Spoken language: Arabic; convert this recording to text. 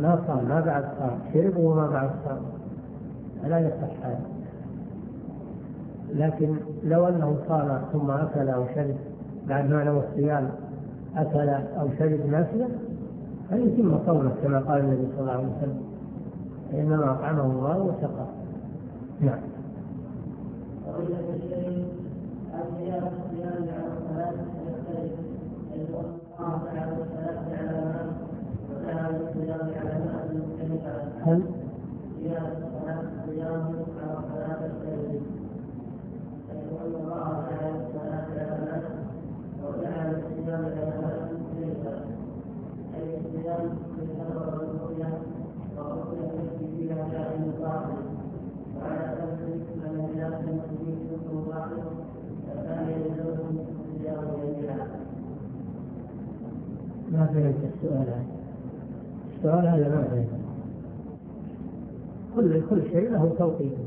ما صام، ما بعد صام، شرب وما بعد صام، لا يصح هذا. لكن لو أنه صام ثم أكل أو شرب بعد ما نوى الصيام، أكل أو شرب نافلة، فيتم صومه كما قال النبي صلى الله عليه وسلم: إنما أطعمه الله وسقاه. نعم. هل ما فهمت السؤال هذا؟ السؤال هذا ما فهمت. كل شيء له توقيت.